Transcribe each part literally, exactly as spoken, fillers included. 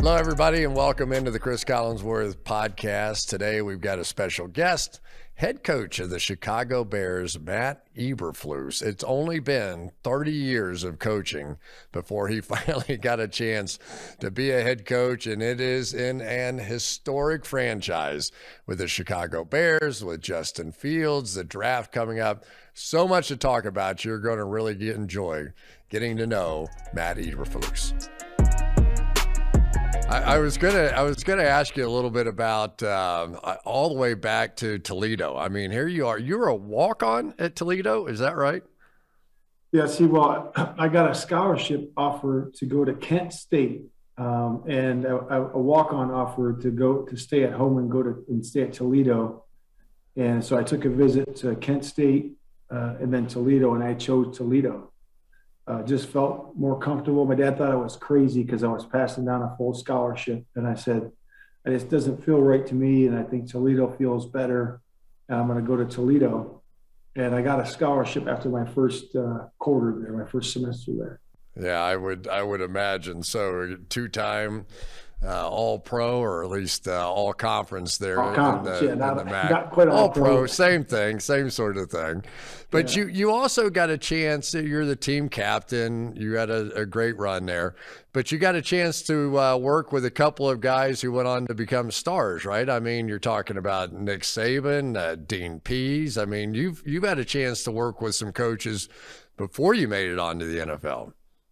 Hello, everybody, and welcome into the Chris Collinsworth podcast. Today, we've got a special guest, head coach of the Chicago Bears, Matt Eberflus. It's only been thirty years of coaching before he finally got a chance to be a head coach, and it is in an historic franchise with the Chicago Bears, with Justin Fields, the draft coming up. So much to talk about. You're going to really get, enjoy getting to know Matt Eberflus. I, I was gonna, I was gonna ask you a little bit about um, all the way back to Toledo. I mean, here you are. You're a walk-on at Toledo, is that right? Yeah. See, well, I got a scholarship offer to go to Kent State, um, and a, a walk-on offer to go to stay at home and go to and stay at Toledo. And so I took a visit to Kent State uh, and then Toledo, and I chose Toledo. Uh, just felt more comfortable. My dad thought I was crazy because I was passing down a full scholarship. And I said, it just doesn't feel right to me. And I think Toledo feels better. And I'm going to go to Toledo. And I got a scholarship after my first uh, quarter there, my first semester there. Yeah, I would, I would imagine. So two-time uh, all-pro, or at least uh, all-conference there. All conference, the, yeah, not, the MAC. not quite all-pro. All-pro, same thing, same sort of thing. But yeah. you, you also got a chance. You're the team captain. You had a, a great run there. But you got a chance to uh, work with a couple of guys who went on to become stars, right? I mean, you're talking about Nick Saban, uh, Dean Pease. I mean, you've you've had a chance to work with some coaches before you made it onto the N F L.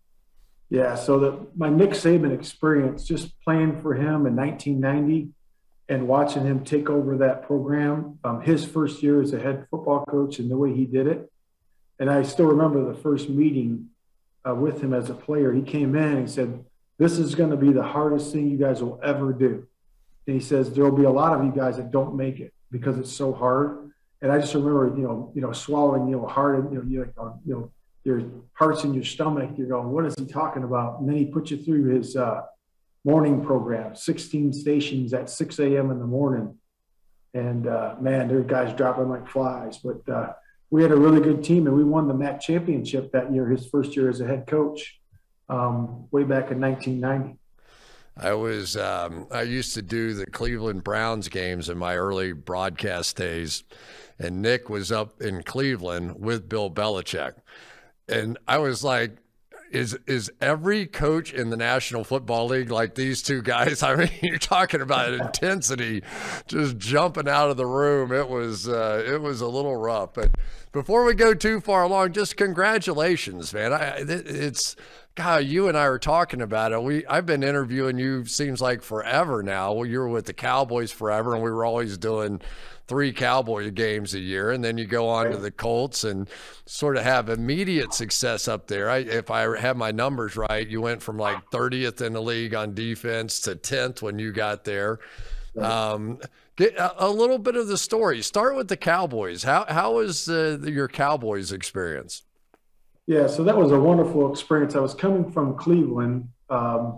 Yeah, so the, my Nick Saban experience, just playing for him in nineteen ninety and watching him take over that program, um, his first year as a head football coach and the way he did it. And I still remember the first meeting uh, with him as a player. He came in and he said, this is going to be the hardest thing you guys will ever do. And he says, there will be a lot of you guys that don't make it because it's so hard. And I just remember, you know, you know, swallowing, you know, hard, you know, you know, you know your heart's in your stomach, you're going, what is he talking about? And then he put you through his uh, morning program, sixteen stations at six a.m. in the morning. And uh, man, there are guys dropping like flies. But uh, we had a really good team, and we won the M A C championship that year, his first year as a head coach, um, way back in nineteen ninety. I was, um, I used to do the Cleveland Browns games in my early broadcast days, and Nick was up in Cleveland with Bill Belichick. And I was like, is is every coach in the National Football League like these two guys? I mean, you're talking about intensity, just jumping out of the room. It was uh, it was a little rough. But before we go too far along, just congratulations, man. I, it's God, you and I were talking about it. We I've been interviewing you seems like forever now. Well, you were with the Cowboys forever, and we were always doing three Cowboy games a year, and then you go on to the Colts and sort of have immediate success up there. I, if I have my numbers right, you went from like thirtieth in the league on defense to tenth when you got there. Um, get a, a little bit of the story. Start with the Cowboys. How how was uh, your Cowboys experience? Yeah, so that was a wonderful experience. I was coming from Cleveland, um,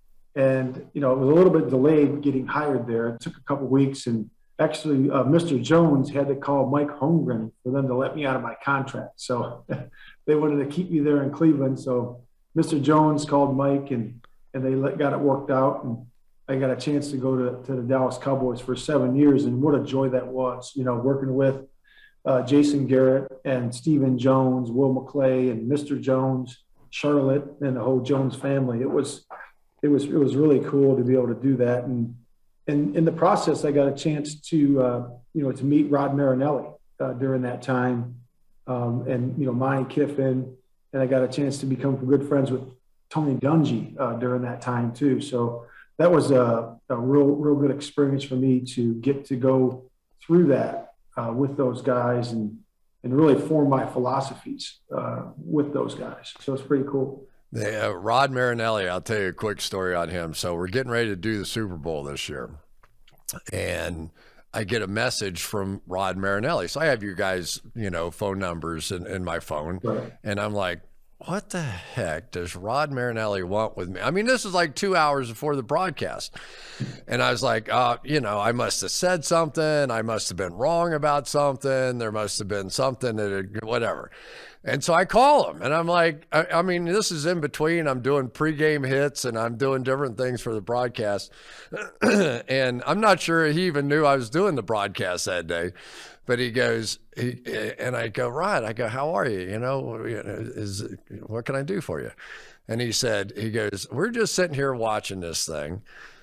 and you know it was a little bit delayed getting hired there. It took a couple weeks, and actually, uh, Mister Jones had to call Mike Holmgren for them to let me out of my contract. So they wanted to keep me there in Cleveland. So Mister Jones called Mike, and and they let, got it worked out. And I got a chance to go to, to the Dallas Cowboys for seven years. And what a joy that was, you know, working with uh, Jason Garrett and Stephen Jones, Will McClay, and Mister Jones, Charlotte, and the whole Jones family. It was, it was, it was really cool to be able to do that. And And in the process, I got a chance to, uh, you know, to meet Rod Marinelli uh, during that time, um, and you know, Monty Kiffin, and I got a chance to become good friends with Tony Dungy uh, during that time too. So that was a, a real, real good experience for me to get to go through that uh, with those guys and and really form my philosophies uh, with those guys. So it's pretty cool. Yeah, Rod Marinelli, I'll tell you a quick story on him. So we're getting ready to do the Super Bowl this year, and I get a message from Rod Marinelli. So I have you guys, you know, phone numbers in, in my phone, right. And I'm like, what the heck does Rod Marinelli want with me? I mean, this is like two hours before the broadcast. And I was like, uh, you know, I must have said something. I must have been wrong about something. There must have been something that, had, whatever. And so I call him and I'm like, I, I mean, this is in between. I'm doing pregame hits and I'm doing different things for the broadcast. And I'm not sure he even knew I was doing the broadcast that day. But he goes, he, and I go, Rod, I go, how are you? You know, is what can I do for you? And he said, he goes, we're just sitting here watching this thing.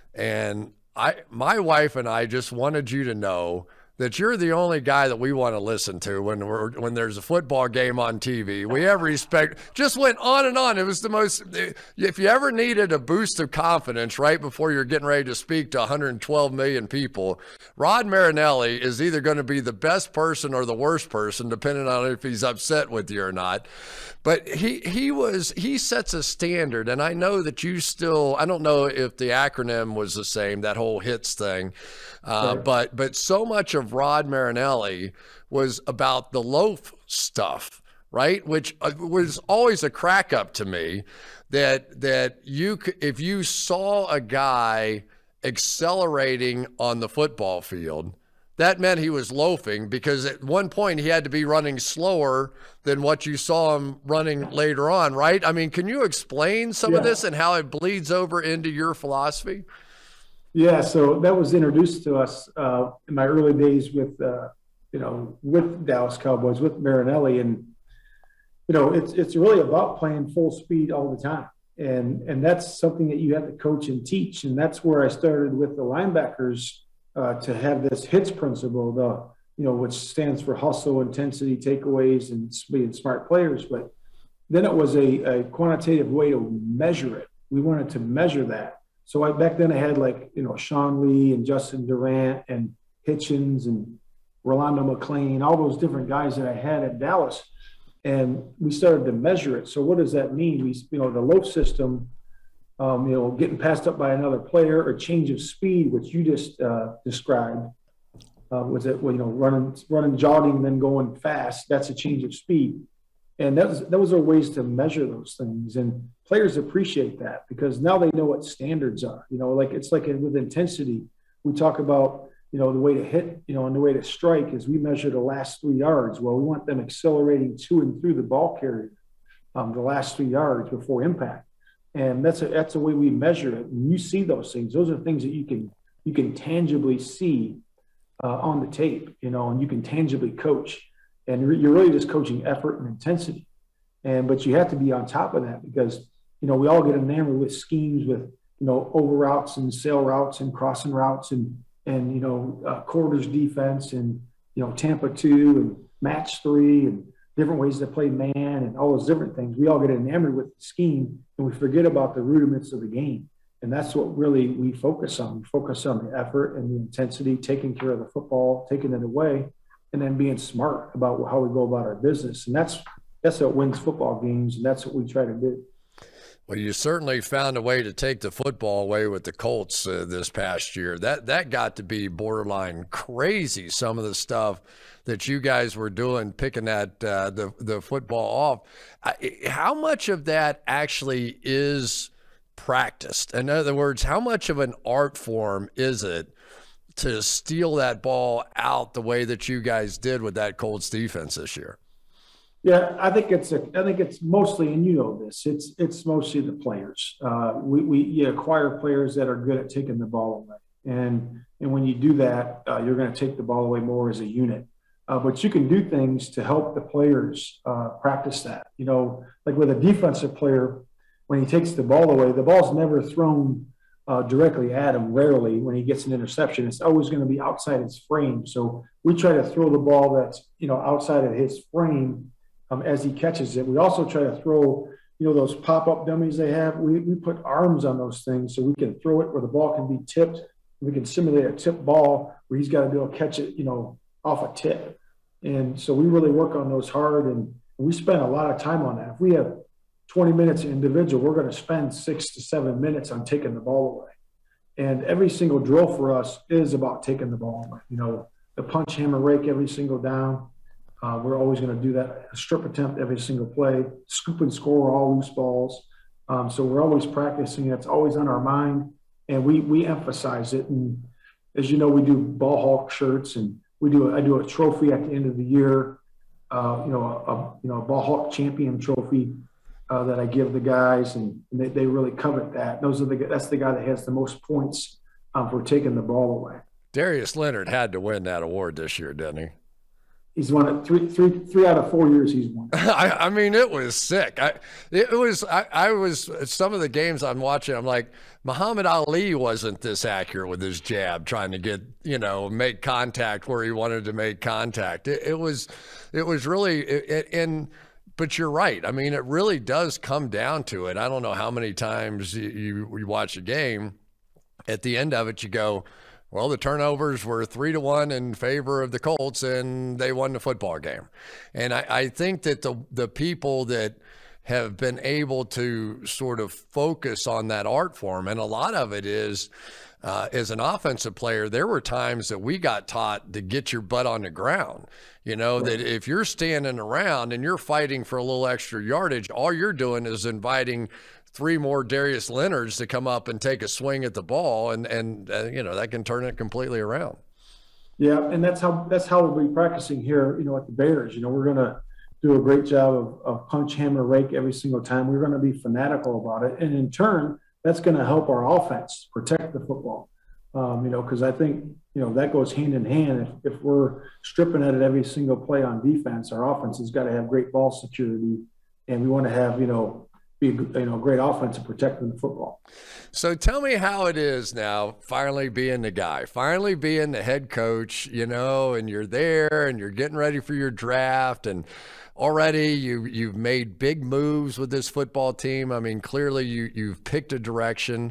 And I, my wife and I just wanted you to know that you're the only guy that we want to listen to when we're, when there's a football game on T V. We have respect. Just went on and on. It was the most, if you ever needed a boost of confidence right before you're getting ready to speak to one hundred twelve million people, Rod Marinelli is either going to be the best person or the worst person, depending on if he's upset with you or not. But he, he was, he sets a standard. And I know that you still, I don't know if the acronym was the same, that whole HITS thing. Uh, Right. but but so much of Rod Marinelli was about the loaf stuff, right? Which uh, was always a crack up to me. That that you c- if you saw a guy accelerating on the football field, that meant he was loafing, because at one point he had to be running slower than what you saw him running later on, right? I mean, can you explain some of Yeah. this and how it bleeds over into your philosophy? Yeah, so that was introduced to us uh, in my early days with, uh, you know, with Dallas Cowboys, with Marinelli, and you know, it's it's really about playing full speed all the time, and and that's something that you have to coach and teach, and that's where I started with the linebackers uh, to have this HITS principle, the you know, which stands for hustle, intensity, takeaways, and being smart players. But then it was a, a quantitative way to measure it. We wanted to measure that. So I, back then I had like, you know, Sean Lee and Justin Durant and Hitchens and Rolando McClain, all those different guys that I had at Dallas. And we started to measure it. So what does that mean? We, you know, the loaf system, um, you know, getting passed up by another player, or change of speed, which you just uh, described. Uh, was it, well, you know, running, running, jogging, then going fast? That's a change of speed. And that was, those are ways to measure those things. And players appreciate that because now they know what standards are. You know, like it's like with intensity, we talk about, you know, the way to hit, you know, and the way to strike is we measure the last three yards. Well, we want them accelerating to and through the ball carrier, um, the last three yards before impact. And that's a, that's the way we measure it. And you see those things. Those are things that you can, you can tangibly see uh, on the tape, you know, and you can tangibly coach. And you're really just coaching effort and intensity. And, but you have to be on top of that because, you know, we all get enamored with schemes with, you know, over routes and sail routes and crossing routes and, and, you know, uh, quarters defense and, you know, Tampa two and match three and different ways to play man and all those different things. We all get enamored with the scheme and we forget about the rudiments of the game. And that's what really we focus on. We focus on the effort and the intensity, taking care of the football, taking it away, and then being smart about how we go about our business. And that's that's what wins football games, and that's what we try to do. Well, you certainly found a way to take the football away with the Colts uh, this past year. That that got to be borderline crazy, some of the stuff that you guys were doing, picking that uh, the, the football off. I, how much of that actually is practiced? In other words, how much of an art form is it to steal that ball out the way that you guys did with that Colts defense this year? Yeah, I think it's a, I think it's mostly, and you know this, it's it's mostly the players. Uh, we we you acquire players that are good at taking the ball away, and and when you do that, uh, you're going to take the ball away more as a unit. Uh, but you can do things to help the players uh, practice that. You know, like with a defensive player, when he takes the ball away, the ball's never thrown Uh, directly at him. Rarely when he gets an interception, it's always going to be outside his frame. So we try to throw the ball that's, you know, outside of his frame um, as he catches it. We also try to throw, you know, those pop-up dummies they have. We, we put arms on those things so we can throw it where the ball can be tipped. We can simulate a tip ball where he's got to be able to catch it, you know, off a tip. And so we really work on those hard, and we spend a lot of time on that. If we have twenty minutes individual, we're going to spend six to seven minutes on taking the ball away. And every single drill for us is about taking the ball away. You know, the punch, hammer, rake every single down. Uh, we're always going to do that, a strip attempt every single play, scoop and score all loose balls. Um, so we're always practicing. It's always on our mind, and we we emphasize it. And as you know, we do ball hawk shirts, and we do I do a trophy at the end of the year. Uh, you know, a, a you know a ball hawk champion trophy uh, that I give the guys, and, and they, they really covet that. Those are the that's the guy that has the most points um, for taking the ball away. Darius Leonard had to win that award this year, didn't he? He's won it three, three, three out of four years. He's won. I, I mean, it was sick. I, it was. I, I was some of the games I'm watching. I'm like, Muhammad Ali wasn't this accurate with his jab, trying to get you know make contact where he wanted to make contact. It, it was, it was really. It, it, and but you're right. I mean, it really does come down to it. I don't know how many times you, you, you watch a game. At the end of it, you go, well, the turnovers were three to one in favor of the Colts, and they won the football game. And I, I think that the the people that have been able to sort of focus on that art form, and a lot of it is, uh, as an offensive player, there were times that we got taught to get your butt on the ground. You know, right. That if you're standing around and you're fighting for a little extra yardage, all you're doing is inviting three more Darius Leonards to come up and take a swing at the ball, and and uh, you know that can turn it completely around. Yeah, and that's how that's how we'll be practicing here. You know, at the Bears. You know, we're gonna do a great job of, of punch, hammer, rake every single time. We're gonna be fanatical about it, and in turn, that's gonna help our offense protect the football. Um, you know, because I think you know that goes hand in hand. If if we're stripping at it every single play on defense, our offense has got to have great ball security, and we want to have you know. Be you know great offense and protecting the football. So tell me how it is now, finally being the guy, finally being the head coach, you know, and you're there and you're getting ready for your draft, and already you you've made big moves with this football team. I mean, clearly you you've picked a direction.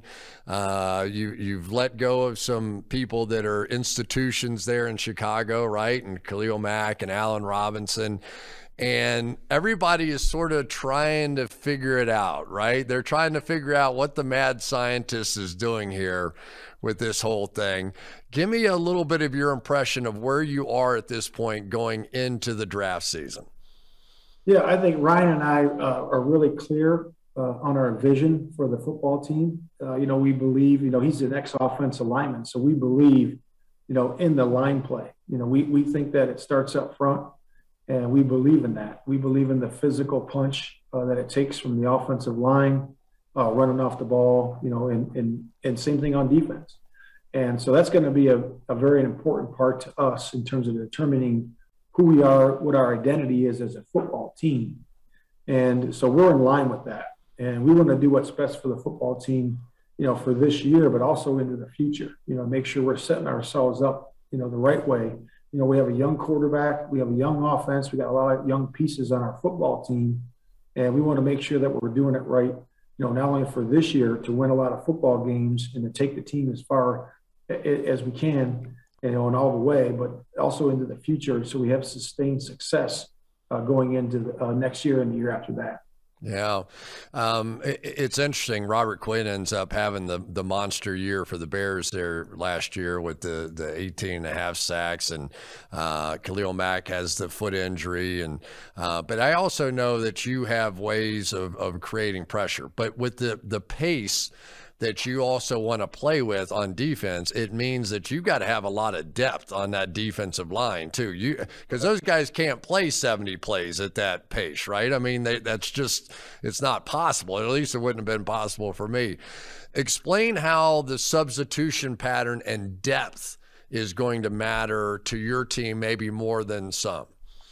Uh, you you've let go of some people that are institutions there in Chicago, right? And Khalil Mack and Allen Robinson. And everybody is sort of trying to figure it out, right? They're trying to figure out what the mad scientist is doing here with this whole thing. Give me a little bit of your impression of where you are at this point going into the draft season. Yeah, I think Ryan and I uh, are really clear uh, on our vision for the football team. Uh, you know, we believe, you know, he's an ex-offensive lineman, so we believe, you know, in the line play. You know, we, we think that it starts up front. And we believe in that. We believe in the physical punch uh, that it takes from the offensive line, uh, running off the ball, you know, and, and, and same thing on defense. And so that's going to be a, a very important part to us in terms of determining who we are, what our identity is as a football team. And so we're in line with that. And we want to do what's best for the football team, you know, for this year, but also into the future, you know, make sure we're setting ourselves up, you know, the right way. You know, we have a young quarterback, we have a young offense, we got a lot of young pieces on our football team, and we want to make sure that we're doing it right, you know, not only for this year to win a lot of football games and to take the team as far as we can, you know, and all the way, but also into the future so we have sustained success uh, going into the, uh, next year and the year after that. Yeah. Um, it, it's interesting. Robert Quinn ends up having the, the monster year for the Bears there last year with the, the eighteen and a half sacks, and uh, Khalil Mack has the foot injury. And uh, but I also know that you have ways of, of creating pressure, but with the, the pace that you also want to play with on defense, it means that you got to have a lot of depth on that defensive line too. You because those guys can't play seventy plays at that pace, right? I mean, they, that's just it's not possible. At least it wouldn't have been possible for me. Explain how the substitution pattern and depth is going to matter to your team, maybe more than some.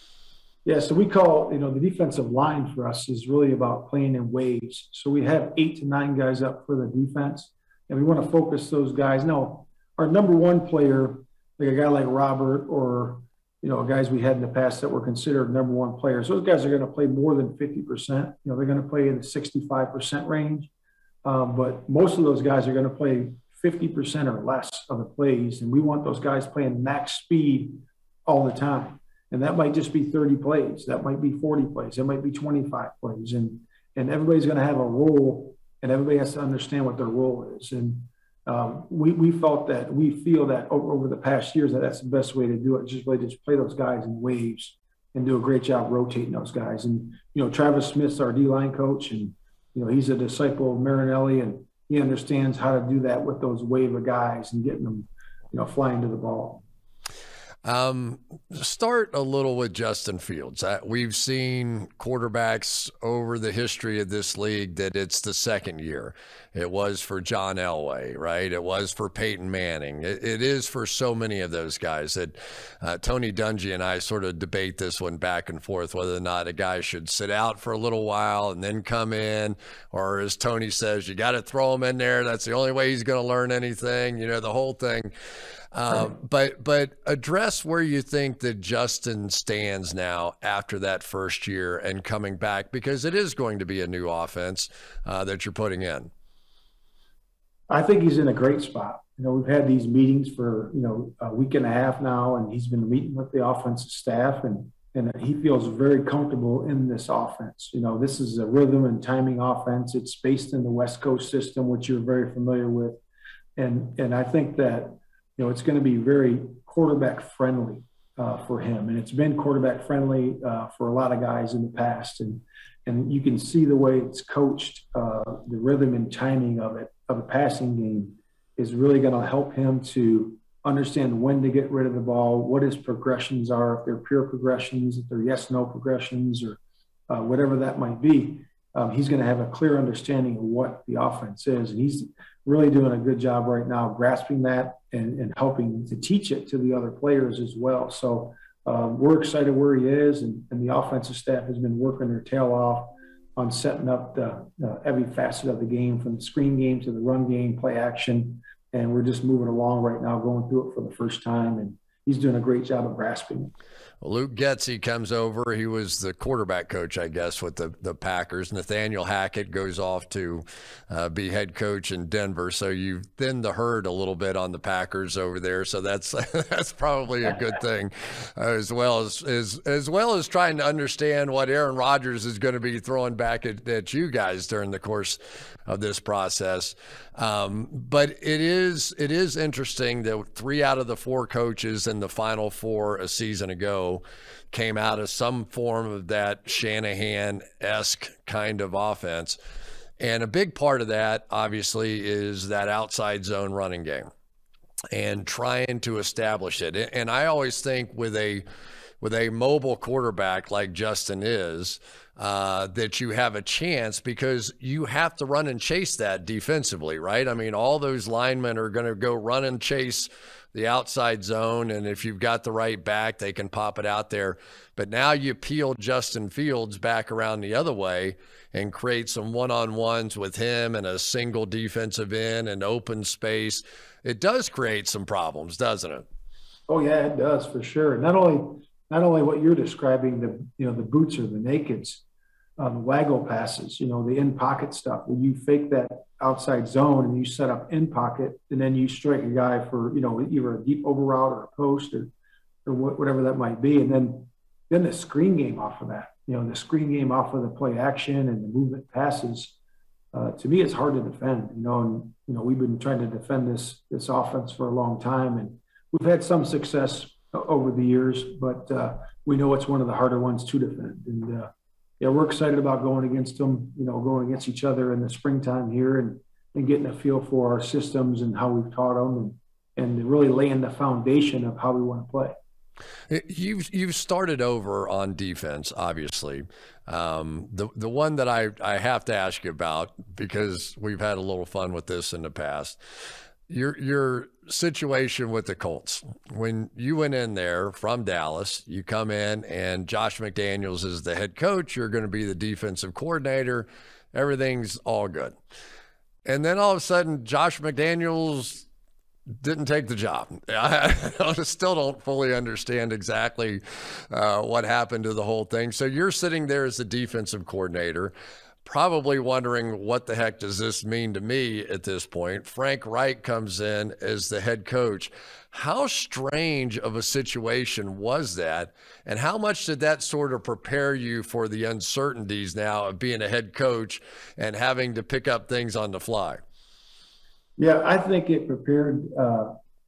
Yeah, so we call, you know, the defensive line for us is really about playing in waves. So we have eight to nine guys up for the defense, and we want to focus those guys. Now, our number one player, like a guy like Robert or, you know, guys we had in the past that were considered number one players, those guys are going to play more than fifty percent. You know, they're going to play in the sixty-five percent range. Um, but most of those guys are going to play fifty percent or less of the plays, and we want those guys playing max speed all the time. And that might just be thirty plays. That might be forty plays. It might be twenty-five plays. And and everybody's going to have a role, and everybody has to understand what their role is. And um, we we felt that, we feel that over, over the past years that that's the best way to do it. Just really just play those guys in waves and do a great job rotating those guys. And, you know, Travis Smith's our D-line coach, and, you know, he's a disciple of Marinelli, and he understands how to do that with those wave of guys and getting them, you know, flying to the ball. Um, start a little with Justin Fields. Uh, we've seen quarterbacks over the history of this league that it's the second year. It was for John Elway, right? It was for Peyton Manning. It, it is for so many of those guys that uh, Tony Dungy and I sort of debate this one back and forth, whether or not a guy should sit out for a little while and then come in, or as Tony says, you got to throw him in there. That's the only way he's going to learn anything, you know, the whole thing. Um, but but address where you think that Justin stands now after that first year and coming back, because it is going to be a new offense uh, that you're putting in. I think he's in a great spot. You know, we've had these meetings for, you know, a week and a half now, and he's been meeting with the offensive staff, and and he feels very comfortable in this offense. You know, this is a rhythm and timing offense. It's based in the West Coast system, which you're very familiar with. And and I think that, you know, it's going to be very quarterback friendly uh, for him. And it's been quarterback friendly uh, for a lot of guys in the past. And and you can see the way it's coached, uh, the rhythm and timing of it, of a passing game, is really going to help him to understand when to get rid of the ball, what his progressions are, if they're pure progressions, if they're yes-no progressions, or uh, whatever that might be. Um, he's going to have a clear understanding of what the offense is. And he's really doing a good job right now grasping that and, and helping to teach it to the other players as well. So um, we're excited where he is, and, and the offensive staff has been working their tail off on setting up the, uh, every facet of the game, from the screen game to the run game, play action. And we're just moving along right now, going through it for the first time. And he's doing a great job of grasping it. Well, Luke Getsy comes over. He was the quarterback coach, I guess, with the, the Packers. Nathaniel Hackett goes off to uh, be head coach in Denver. So you've thinned the herd a little bit on the Packers over there. So that's that's probably a good thing, uh, as well as, as as well as trying to understand what Aaron Rodgers is going to be throwing back at, at you guys during the course of this process. Um, but it is it is interesting that three out of the four coaches in the Final Four a season ago came out of some form of that Shanahan-esque kind of offense. And a big part of that, obviously, is that outside zone running game and trying to establish it. And I always think with a with a mobile quarterback like Justin is, uh, that you have a chance, because you have to run and chase that defensively, right? I mean, all those linemen are going to go run and chase the outside zone, and if you've got the right back, they can pop it out there. But now you peel Justin Fields back around the other way and create some one-on-ones with him and a single defensive end and open space. It does create some problems, doesn't it? Oh yeah, it does, for sure. Not only not only what you're describing, the you know the boots or the nakeds, um, waggle passes, you know, the in pocket stuff, where you fake that outside zone and you set up in pocket, and then you strike a guy for, you know, either a deep over route or a post, or or whatever that might be, and then then the screen game off of that, you know, the screen game off of the play action and the movement passes. Uh, to me, it's hard to defend, you know, and you know we've been trying to defend this this offense for a long time, and we've had some success over the years, but uh, we know it's one of the harder ones to defend. And uh, yeah, we're excited about going against them, you know, going against each other in the springtime here, and, and getting a feel for our systems and how we've taught them, and, and really laying the foundation of how we want to play. You've you've started over on defense, obviously. Um, the the one that I, I have to ask you about, because we've had a little fun with this in the past, your your situation with the Colts. When you went in there from Dallas, you come in and Josh McDaniels is the head coach. You're going to be the defensive coordinator. Everything's all good. And then all of a sudden, Josh McDaniels didn't take the job. I, I still don't fully understand exactly uh, what happened to the whole thing. So you're sitting there as the defensive coordinator, probably wondering, what the heck does this mean to me at this point? Frank Reich comes in as the head coach. How strange of a situation was that? And how much did that sort of prepare you for the uncertainties now of being a head coach and having to pick up things on the fly? Yeah, I think it prepared uh,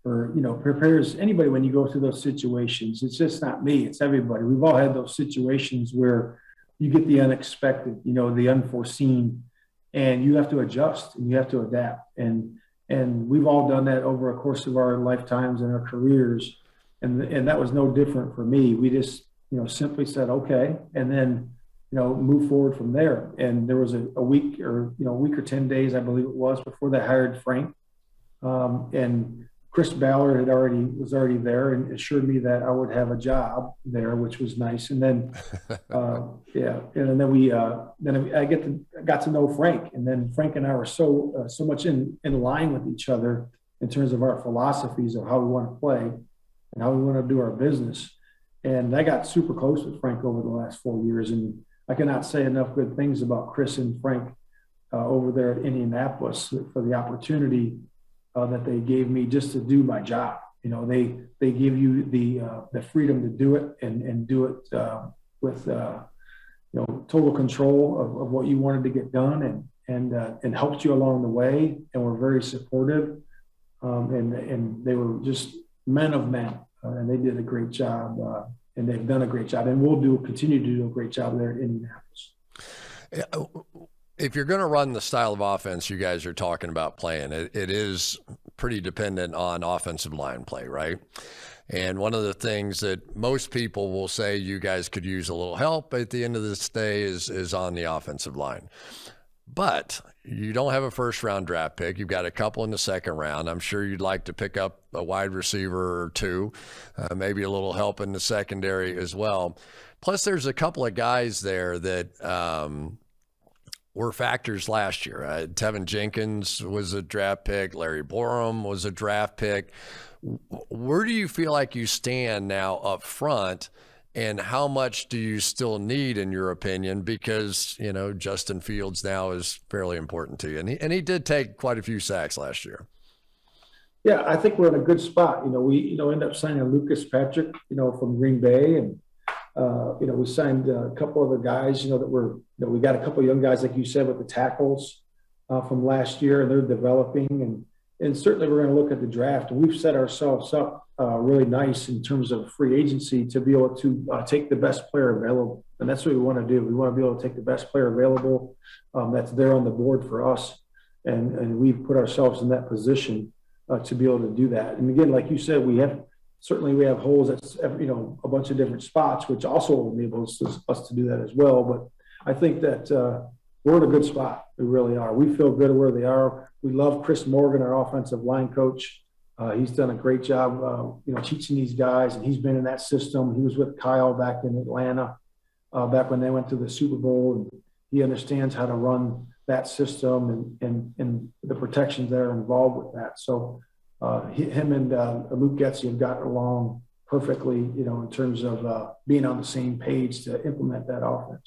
or, you know, prepares anybody when you go through those situations. It's just not me, it's everybody. We've all had those situations where you get the unexpected, you know, the unforeseen, and you have to adjust and you have to adapt. And, and we've all done that over a course of our lifetimes and our careers. And, and that was no different for me. We just, you know, simply said, okay, and then, you know, move forward from there. And there was a, a week or, you know, a week or ten days, I believe it was, before they hired Frank. Um, and Chris Ballard had already was already there and assured me that I would have a job there, which was nice. And then, uh, yeah, and then we uh, then I get to got to know Frank, and then Frank and I were so uh, so much in in line with each other in terms of our philosophies of how we want to play and how we want to do our business. And I got super close with Frank over the last four years, and I cannot say enough good things about Chris and Frank uh, over there at Indianapolis for the opportunity Uh, that they gave me just to do my job. You know, they they give you the uh, the freedom to do it and and do it uh, with uh, you know total control of, of what you wanted to get done, and and uh, and helped you along the way, and were very supportive, um, and and they were just men of men, uh, and they did a great job, uh, and they've done a great job, and we'll do continue to do a great job there in Indianapolis. Yeah. If you're going to run the style of offense you guys are talking about playing, it, it is pretty dependent on offensive line play, right? And one of the things that most people will say you guys could use a little help at the end of this day is, is on the offensive line. But you don't have a first round draft pick. You've got a couple in the second round. I'm sure you'd like to pick up a wide receiver or two, uh, maybe a little help in the secondary as well. Plus, there's a couple of guys there that um, were factors last year. Uh, Tevin Jenkins was a draft pick. Larry Borom was a draft pick. Where do you feel like you stand now up front, and how much do you still need, in your opinion? Because, you know, Justin Fields now is fairly important to you. And he, and he did take quite a few sacks last year. Yeah, I think we're in a good spot. You know, we, you know, end up signing Lucas Patrick, you know, from Green Bay. And, uh, you know, we signed a couple other guys, you know, that were, you know, we got a couple of young guys, like you said, with the tackles uh, from last year, and they're developing. And, and certainly we're going to look at the draft. And we've set ourselves up Uh, really nice in terms of free agency to be able to uh, take the best player available. And that's what we want to do. We want to be able to take the best player available um, that's there on the board for us. And, and we've put ourselves in that position uh, to be able to do that. And again, like you said, we have, certainly we have holes at, you know, a bunch of different spots, which also enables us, us to do that as well. But I think that uh, we're in a good spot. We really are. We feel good where they are. We love Chris Morgan, our offensive line coach. Uh, he's done a great job, uh, you know, teaching these guys, and he's been in that system. He was with Kyle back in Atlanta, uh, back when they went to the Super Bowl, and he understands how to run that system and and, and the protections that are involved with that. So uh, he, him and uh, Luke Getsy have gotten along perfectly, you know, in terms of uh, being on the same page to implement that offense.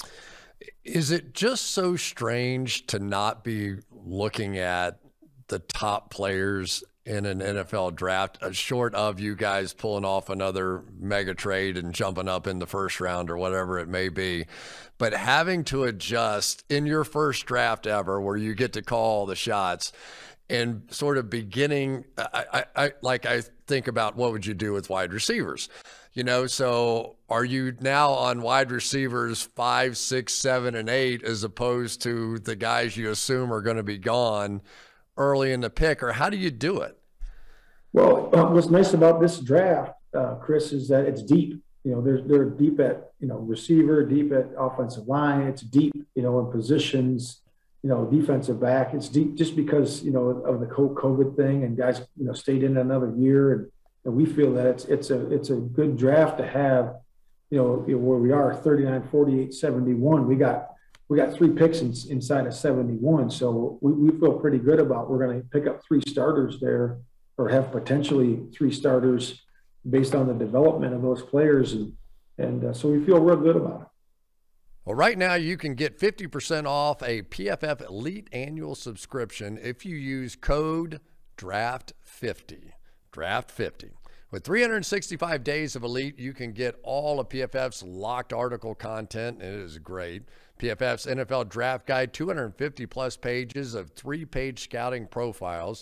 Is it just so strange to not be looking at the top players in an N F L draft, uh, short of you guys pulling off another mega trade and jumping up in the first round or whatever it may be, but having to adjust in your first draft ever, where you get to call the shots, and sort of beginning, I, I, I like I think about what would you do with wide receivers, you know? So are you now on wide receivers five, six, seven, and eight, as opposed to the guys you assume are going to be gone early in the pick, or how do you do it? Well, uh, what's nice about this draft, uh, Chris, is that it's deep. You know, they're they're deep at, you know, receiver, deep at offensive line. It's deep, you know, in positions, you know, defensive back. It's deep just because, you know, of the COVID thing, and guys, you know, stayed in another year, and, and we feel that it's it's a it's a good draft to have. You know, you know where we are, thirty-nine, forty-eight, seventy-one. We got. We got three picks in, inside of seventy-one, so we, we feel pretty good about we're going to pick up three starters there, or have potentially three starters based on the development of those players, and and uh, so we feel real good about it. Well, right now you can get fifty percent off a P F F Elite annual subscription if you use code draft fifty. draft fifty. With three hundred sixty-five days of Elite, you can get all of P F F's locked article content. It is great. P F F's N F L Draft Guide, two hundred fifty plus pages of three-page scouting profiles,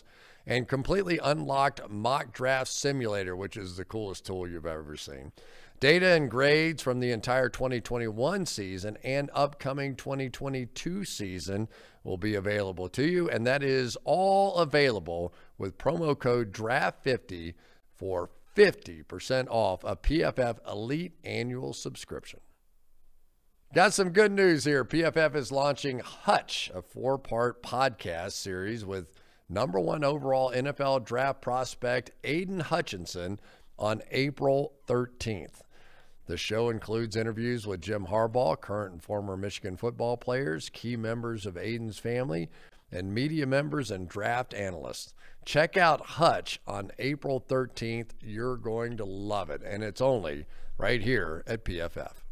and completely unlocked Mock Draft Simulator, which is the coolest tool you've ever seen. Data and grades from the entire twenty twenty-one season and upcoming twenty twenty-two season will be available to you, and that is all available with promo code draft fifty for fifty percent off a P F F Elite annual subscription. Got some good news here. P F F is launching Hutch, a four-part podcast series with number one overall N F L draft prospect Aiden Hutchinson on April thirteenth. The show includes interviews with Jim Harbaugh, current and former Michigan football players, key members of Aiden's family, and media members and draft analysts. Check out Hutch on April thirteenth. You're going to love it, and it's only right here at P F F.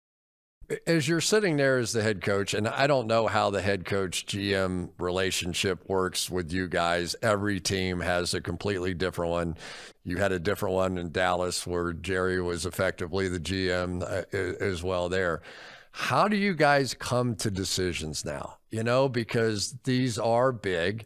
As you're sitting there as the head coach, and I don't know how the head coach G M relationship works with you guys. Every team has a completely different one. You had a different one in Dallas where Jerry was effectively the G M as well there. How do you guys come to decisions now? You know, because these are big.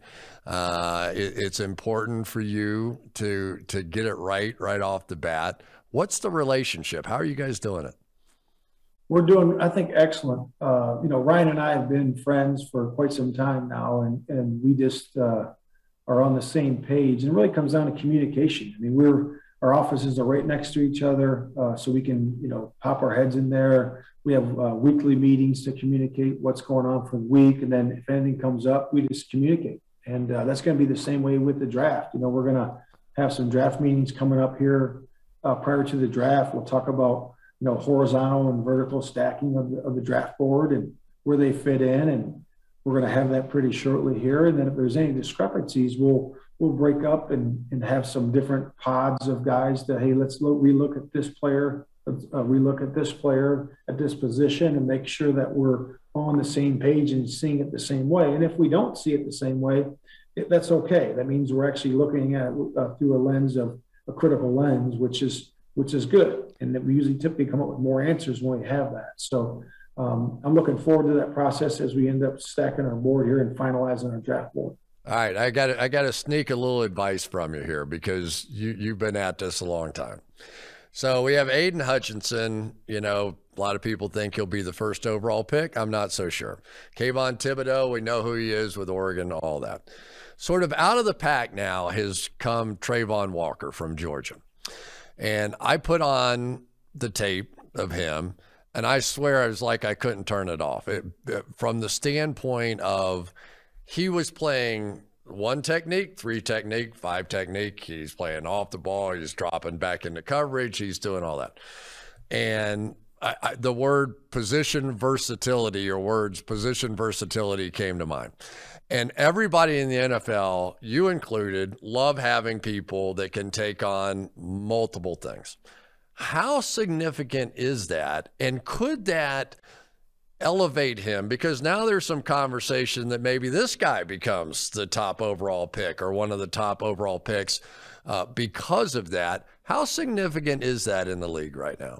Uh, it, it's important for you to to get it right right off the bat. What's the relationship? How are you guys doing it? We're doing, I think, excellent. Uh, you know, Ryan and I have been friends for quite some time now, and and we just uh, are on the same page. And it really comes down to communication. I mean, we're our offices are right next to each other, uh, so we can, you know, pop our heads in there. We have uh, weekly meetings to communicate what's going on for the week, and then if anything comes up, we just communicate. And uh, that's going to be the same way with the draft. You know, we're going to have some draft meetings coming up here uh, prior to the draft. We'll talk about, you know, horizontal and vertical stacking of the, of the draft board and where they fit in. And we're going to have that pretty shortly here. And then if there's any discrepancies, we'll, we'll break up and, and have some different pods of guys that, hey, let's look, relook at this player, let's uh, relook at this player at this position and make sure that we're on the same page and seeing it the same way. And if we don't see it the same way, it, that's okay. That means we're actually looking at uh, through a lens of a critical lens, which is, which is good. And that we usually typically come up with more answers when we have that. So um, I'm looking forward to that process as we end up stacking our board here and finalizing our draft board. All right, I got I got to sneak a little advice from you here because you you've been at this a long time. So we have Aiden Hutchinson. You know, a lot of people think he'll be the first overall pick. I'm not so sure. Kayvon Thibodeau, we know who he is with Oregon, all that. Sort of out of the pack now has come Trayvon Walker from Georgia. And I put on the tape of him, and I swear I was like I couldn't turn it off. It, it, from the standpoint of he was playing one technique, three technique, five technique. He's playing off the ball. He's dropping back into coverage. He's doing all that. And I, I, the word position versatility or words position versatility came to mind. And everybody in the N F L, you included, love having people that can take on multiple things. How significant is that? And could that elevate him? Because now there's some conversation that maybe this guy becomes the top overall pick or one of the top overall picks uh, because of that. How significant is that in the league right now?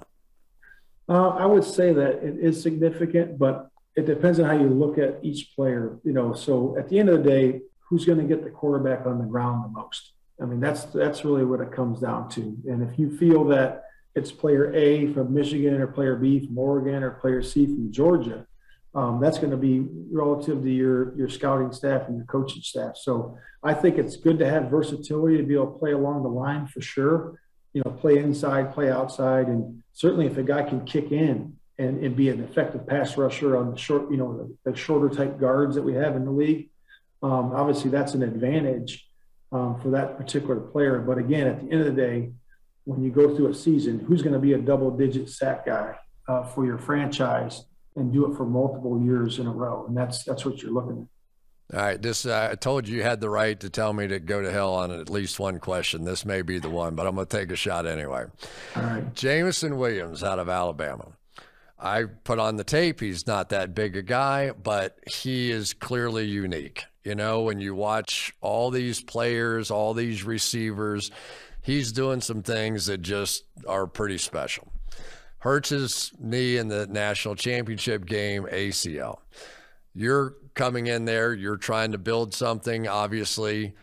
Uh, I would say that it is significant, but it depends on how you look at each player, you know. So at the end of the day, who's going to get the quarterback on the ground the most? I mean, that's that's really what it comes down to. And if you feel that it's player A from Michigan or player B from Oregon or player C from Georgia, um, that's going to be relative to your your scouting staff and your coaching staff. So I think it's good to have versatility to be able to play along the line for sure. You know, play inside, play outside, and certainly if a guy can kick in and, and be an effective pass rusher on the short, you know, the, the shorter type guards that we have in the league. Um, obviously, that's an advantage um, for that particular player. But again, at the end of the day, when you go through a season, who's going to be a double-digit sack guy uh, for your franchise and do it for multiple years in a row? And that's that's what you're looking at. All right, this uh, I told you you had the right to tell me to go to hell on at least one question. This may be the one, but I'm going to take a shot anyway. All right. Jameson Williams out of Alabama. I put on the tape. He's not that big a guy, but he is clearly unique. You know, when you watch all these players, all these receivers, he's doing some things that just are pretty special. Hurts his knee in the national championship game, A C L. You're coming in there, you're trying to build something, obviously.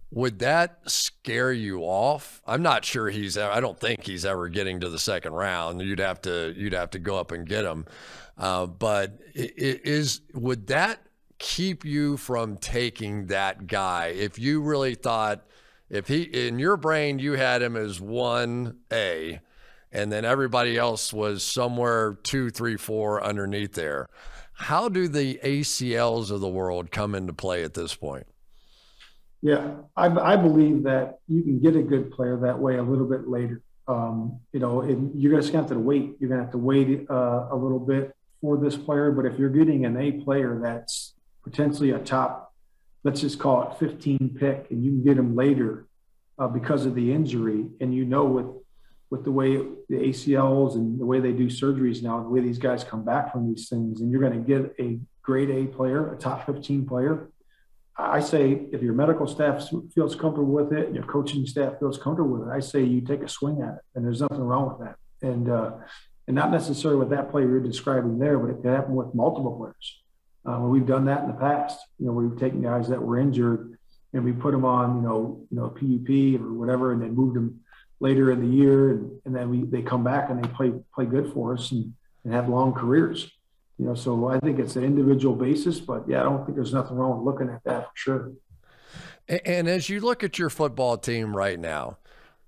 Would that scare you off? I'm not sure he's. I don't think he's ever getting to the second round. You'd have to. You'd have to go up and get him. Uh, but it is. Would that keep you from taking that guy if you really thought, if he in your brain you had him as one A, and then everybody else was somewhere two, three, four underneath there? How do the A C Ls of the world come into play at this point? Yeah, I, I believe that you can get a good player that way a little bit later. Um, you know, and you're just going to have to wait. You're going to have to wait uh, a little bit for this player. But if you're getting an A player that's potentially a top, let's just call it fifteen pick, and you can get him later uh, because of the injury, and you know with with the way the A C Ls and the way they do surgeries now, the way these guys come back from these things, and you're going to get a grade A player, a top fifteen player. I say if your medical staff feels comfortable with it and your coaching staff feels comfortable with it, I say you take a swing at it, and there's nothing wrong with that. And uh, and not necessarily with that player you're describing there, but it can happen with multiple players. Uh, we've done that in the past. You know, we've taken guys that were injured and we put them on, you know, you know, P U P or whatever, and then moved them later in the year, and, and then we they come back and they play play good for us and, and have long careers. You know, so I think it's an individual basis, but yeah, I don't think there's nothing wrong with looking at that for sure. And, and as you look at your football team right now,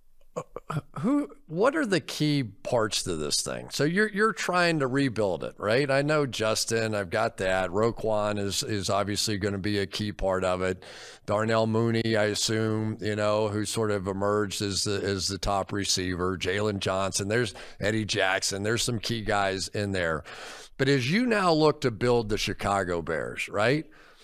who, what are the key parts to this thing? So you're you're trying to rebuild it, right? I know Justin, I've got that. Roquan is is obviously going to be a key part of it. Darnell Mooney, I assume, you know, who sort of emerged as the as the top receiver. Jalen Johnson, there's Eddie Jackson. There's some key guys in there. But as you now look to build the Chicago Bears, right?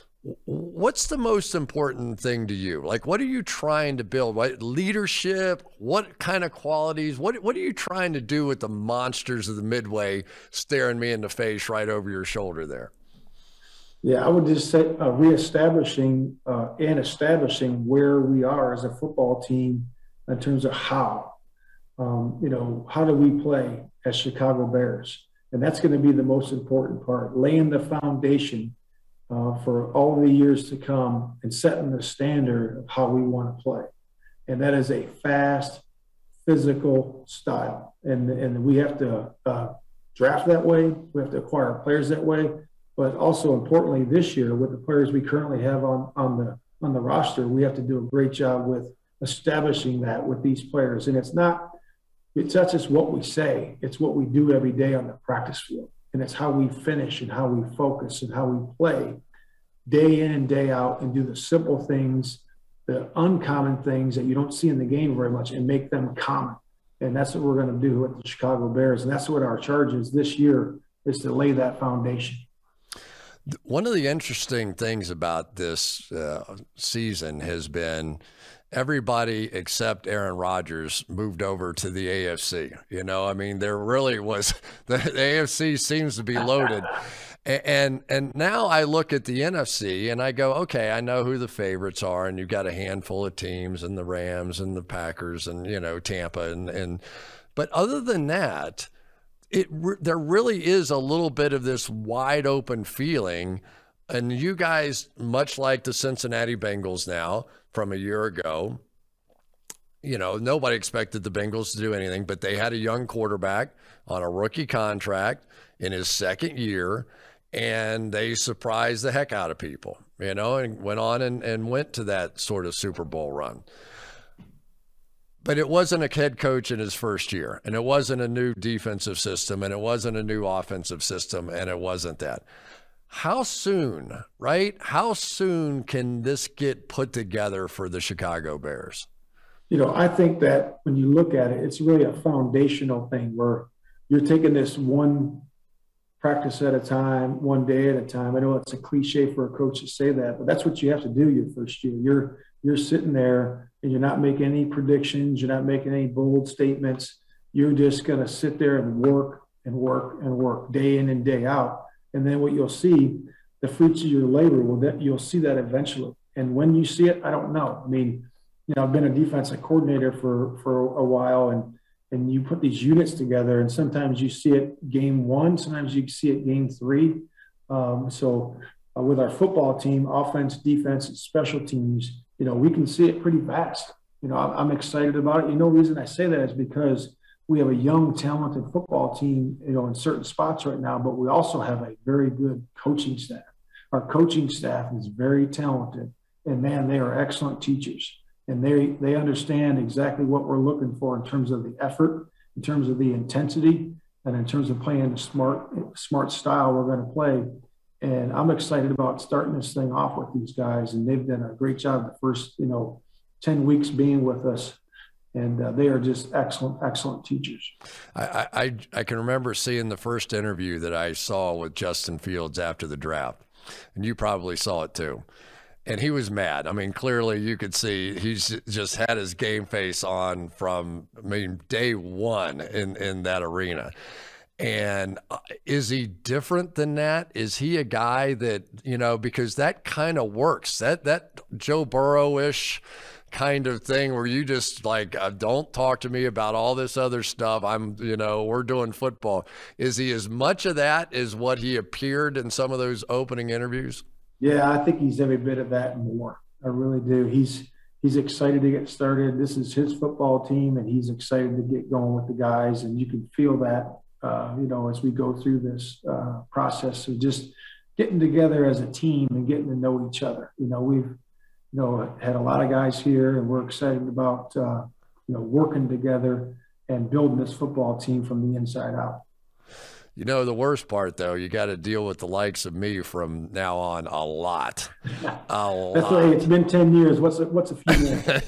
What's the most important thing to you? Like, what are you trying to build? What leadership? What kind of qualities? What What are you trying to do with the monsters of the Midway staring me in the face right over your shoulder there? Yeah, I would just say uh, reestablishing uh, and establishing where we are as a football team in terms of how. Um, you know, how do we play as Chicago Bears? And that's going to be the most important part, laying the foundation uh, for all the years to come and setting the standard of how we want to play. And that is a fast, physical style. And, and we have to uh, draft that way. We have to acquire players that way. But also importantly, this year, with the players we currently have on, on, the, on the roster, we have to do a great job with establishing that with these players. And it's not It's not just what we say, it's what we do every day on the practice field. And it's how we finish and how we focus and how we play day in and day out and do the simple things, the uncommon things that you don't see in the game very much, and make them common. And that's what we're going to do with the Chicago Bears. And that's what our charge is this year, is to lay that foundation. One of the interesting things about this uh, season has been everybody except Aaron Rodgers moved over to the A F C. You know, I mean, there really was the, the A F C seems to be loaded. And, and and now I look at the N F C and I go, okay, I know who the favorites are, and you've got a handful of teams, and the Rams and the Packers and, you know, Tampa and and but other than that, it there really is a little bit of this wide open feeling. And you guys, much like the Cincinnati Bengals now from a year ago, you know, nobody expected the Bengals to do anything, but they had a young quarterback on a rookie contract in his second year, and they surprised the heck out of people, you know, and went on and, and went to that sort of Super Bowl run. But it wasn't a head coach in his first year, and it wasn't a new defensive system, and it wasn't a new offensive system, and it wasn't that. How soon, right? How soon can this get put together for the Chicago Bears? You know, I think that when you look at it, it's really a foundational thing where you're taking this one practice at a time, one day at a time. I know it's a cliche for a coach to say that, but that's what you have to do your first year. You're you're sitting there and you're not making any predictions. You're not making any bold statements. You're just going to sit there and work and work and work day in and day out. And then what you'll see, the fruits of your labor, will that you'll see that eventually. And when you see it, I don't know. I mean, you know, I've been a defensive coordinator for, for a while, and and you put these units together, and sometimes you see it game one, sometimes you see it game three. Um, so uh, with our football team, offense, defense, and special teams, you know, we can see it pretty fast. You know, I'm excited about it. You know, the reason I say that is because we have a young, talented football team, you know, in certain spots right now, but we also have a very good coaching staff. Our coaching staff is very talented, and man, they are excellent teachers, and they they understand exactly what we're looking for in terms of the effort, in terms of the intensity, and in terms of playing the smart smart style we're going to play. And I'm excited about starting this thing off with these guys, and they've done a great job the first, you know, ten weeks being with us. And uh, they are just excellent, excellent teachers. I, I I can remember seeing the first interview that I saw with Justin Fields after the draft, and you probably saw it too. And he was mad. I mean, clearly you could see he's just had his game face on from, I mean, day one in, in that arena. And is he different than that? Is he a guy that, you know, because that kind of works, that, that Joe Burrow-ish kind of thing where you just like, uh, don't talk to me about all this other stuff. I'm, you know, we're doing football. Is he as much of that as what he appeared in some of those opening interviews? Yeah, I think he's every bit of that and more. I really do. He's, he's excited to get started. This is his football team, and he's excited to get going with the guys. And you can feel that, uh, you know, as we go through this uh, process of just getting together as a team and getting to know each other. You know, we've, you know, had a lot of guys here, and we're excited about, uh, you know, working together and building this football team from the inside out. You know, the worst part, though, you got to deal with the likes of me from now on a lot. A lot. That's right. It's been ten years. What's a, what's a few minutes?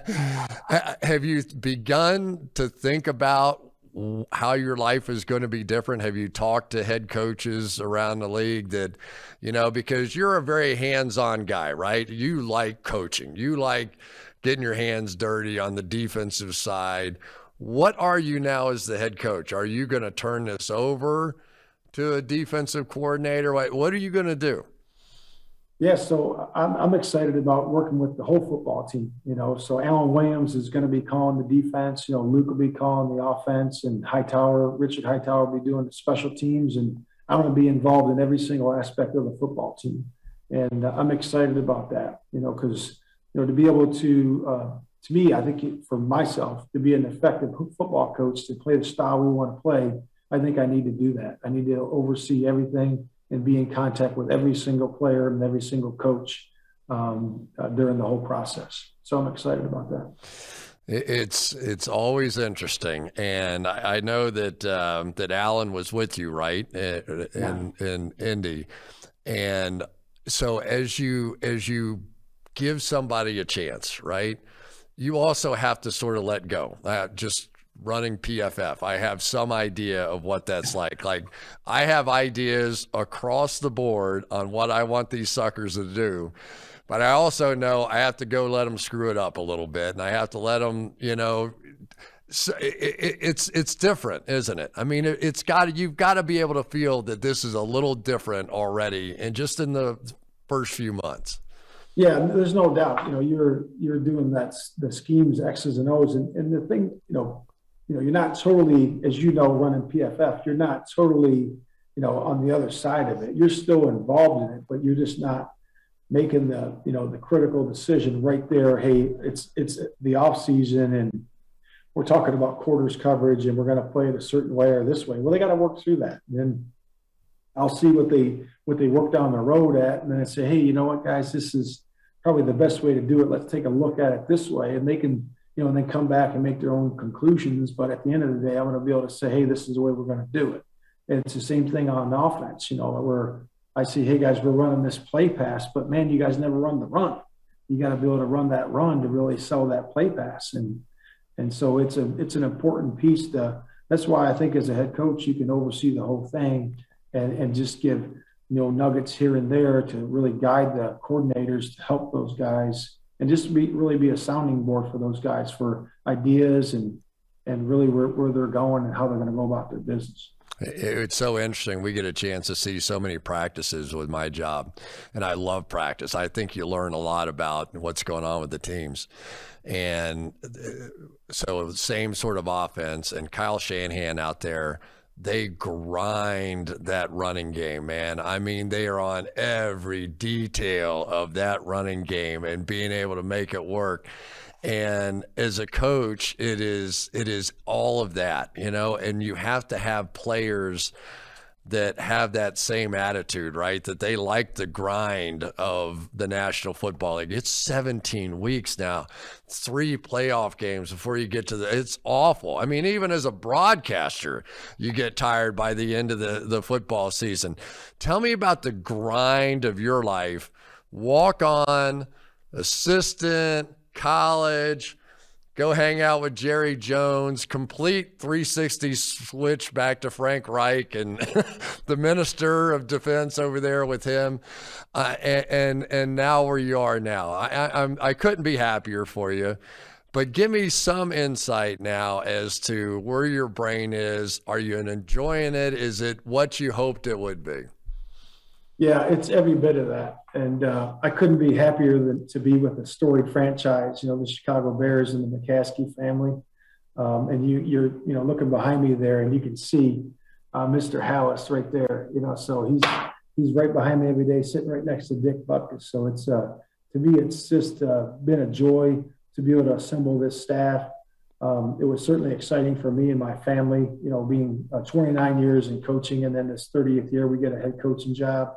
Have you begun to think about how your life is going to be different? Have you talked to head coaches around the league that, you know, because you're a very hands-on guy, right? You like coaching. You like getting your hands dirty on the defensive side. What are you now as the head coach? Are you going to turn this over to a defensive coordinator? What are you going to do? Yeah, so I'm, I'm excited about working with the whole football team, you know. So Alan Williams is going to be calling the defense. You know, Luke will be calling the offense, and Hightower, Richard Hightower will be doing the special teams. And I'm going to be involved in every single aspect of the football team. And uh, I'm excited about that, you know, because, you know, to be able to, uh, to me, I think it, for myself, to be an effective football coach, to play the style we want to play, I think I need to do that. I need to oversee everything and be in contact with every single player and every single coach um, uh, during the whole process. So I'm excited about that. It's it's always interesting, and I, I know that um, that Alan was with you, right, in, yeah. in Indy, and so as you as you give somebody a chance, right, you also have to sort of let go. Uh, just running P F F, I have some idea of what that's like. Like, I have ideas across the board on what I want these suckers to do, but I also know I have to go let them screw it up a little bit, and I have to let them, you know, so it, it, it's it's different, isn't it? I mean, it, it's got you've got to be able to feel that this is a little different already, and just in the first few months. Yeah, there's no doubt. You know, you're you're doing that the schemes, X's and O's, and, and the thing, you know. You know, you're not totally, as you know, running P F F, you're not totally, you know, on the other side of it. You're still involved in it, but you're just not making the, you know, the critical decision right there. Hey, it's it's the off season, and we're talking about quarters coverage, and we're going to play it a certain way or this way. Well, they got to work through that. And then I'll see what they what they work down the road at, and then I say, hey, you know what, guys, this is probably the best way to do it. Let's take a look at it this way, and they can, you know, and then come back and make their own conclusions. But at the end of the day, I'm going to be able to say, hey, this is the way we're going to do it. And it's the same thing on offense, you know, where I see, hey, guys, we're running this play pass, but, man, you guys never run the run. You got to be able to run that run to really sell that play pass. And and so it's a it's an important piece. To, that's why I think as a head coach, you can oversee the whole thing and, and just give, you know, nuggets here and there to really guide the coordinators to help those guys. And just be really be a sounding board for those guys for ideas and and really where, where they're going and how they're going to go about their business. It's so interesting. We get a chance to see so many practices with my job, and I love practice. I think you learn a lot about what's going on with the teams. And so same sort of offense, and Kyle Shanahan out there, they grind that running game, man. I mean, they are on every detail of that running game and being able to make it work. And as a coach, it is it is all of that, you know, and you have to have players that have that same attitude, right? That they like the grind of the National Football League. It's seventeen weeks now, three playoff games before you get to the, it's awful. I mean, even as a broadcaster, you get tired by the end of the, the football season. Tell me about the grind of your life. Walk on, assistant, college, go hang out with Jerry Jones, complete three sixty switch back to Frank Reich and the Minister of Defense over there with him, uh, and, and and now where you are now. I, I I'm I couldn't be happier for you, but give me some insight now as to where your brain is. Are you enjoying it? Is it what you hoped it would be? Yeah, it's every bit of that. And uh, I couldn't be happier than to be with a storied franchise, you know, the Chicago Bears and the McCaskey family. Um, and you, you're, you know, looking behind me there and you can see uh, Mister Hallis right there, you know, so he's, he's right behind me every day, sitting right next to Dick Butkus. So it's, uh, to me, it's just uh, been a joy to be able to assemble this staff. Um, it was certainly exciting for me and my family, you know, being uh, twenty-nine years in coaching, and then this thirtieth year, we get a head coaching job.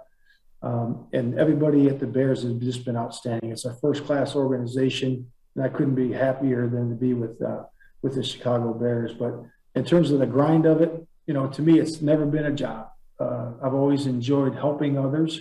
Um, and everybody at the Bears has just been outstanding. It's a first-class organization, and I couldn't be happier than to be with uh, with the Chicago Bears. But in terms of the grind of it, you know, to me, it's never been a job. Uh, I've always enjoyed helping others,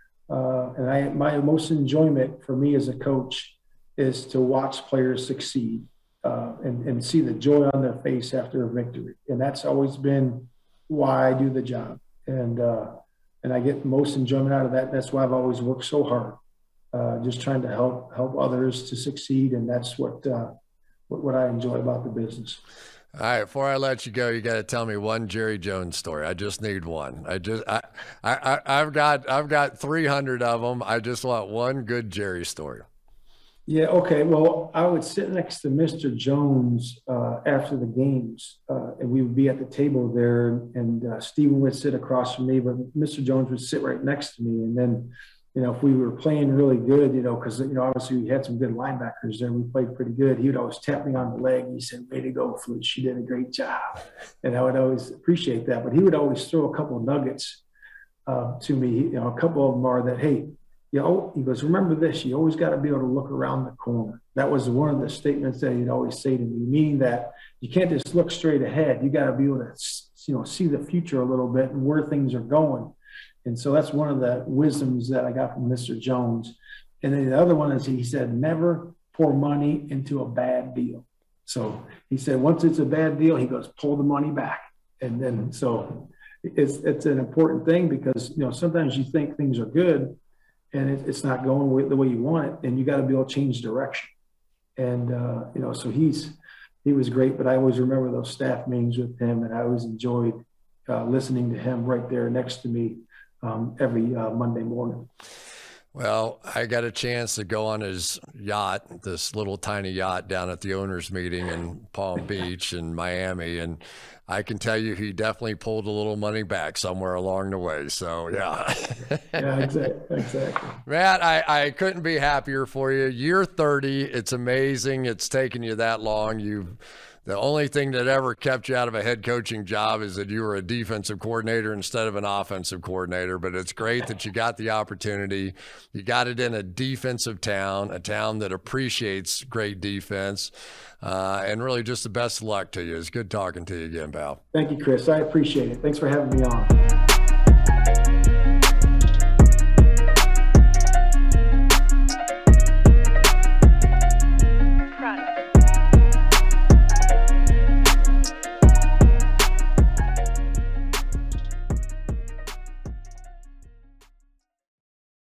uh, and I my most enjoyment for me as a coach is to watch players succeed uh, and and see the joy on their face after a victory, and that's always been why I do the job. And uh, And I get most enjoyment out of that. That's why I've always worked so hard, uh, just trying to help help others to succeed. And that's what, uh, what what I enjoy about the business. All right, before I let you go, you got to tell me one Jerry Jones story. I just need one. I just I I I've got I've got three hundred of them. I just want one good Jerry story. Yeah, okay. Well, I would sit next to Mister Jones uh, after the games, uh, and we would be at the table there, and uh, Stephen would sit across from me, but Mister Jones would sit right next to me. And then, you know, if we were playing really good, you know, because, you know, obviously we had some good linebackers there. We played pretty good. He would always tap me on the leg. He said, "Way to go, Flutch. You did a great job." And I would always appreciate that. But he would always throw a couple of nuggets uh, to me. You know, a couple of them are that, hey, you know, he goes, "Remember this, you always got to be able to look around the corner." That was one of the statements that he'd always say to me, meaning that you can't just look straight ahead. You got to be able to, you know, see the future a little bit and where things are going. And so that's one of the wisdoms that I got from Mister Jones. And then the other one is he said, never pour money into a bad deal. So he said, once it's a bad deal, he goes, pull the money back. And then, so it's, it's an important thing because, you know, sometimes you think things are good, and it, it's not going the way you want it, and you got to be able to change direction. And, uh, you know, so he's, he was great, but I always remember those staff meetings with him, and I always enjoyed uh, listening to him right there next to me um, every uh, Monday morning. Well, I got a chance to go on his yacht, this little tiny yacht down at the owners meeting in Palm Beach in Miami. And I can tell you, he definitely pulled a little money back somewhere along the way. So, yeah. Yeah, exactly. exactly. Matt, I, I couldn't be happier for you. You're thirty. It's amazing. It's taken you that long. You've The only thing that ever kept you out of a head coaching job is that you were a defensive coordinator instead of an offensive coordinator. But it's great that you got the opportunity. You got it in a defensive town, a town that appreciates great defense. Uh, and really just the best of luck to you. It's good talking to you again, pal. Thank you, Chris. I appreciate it. Thanks for having me on.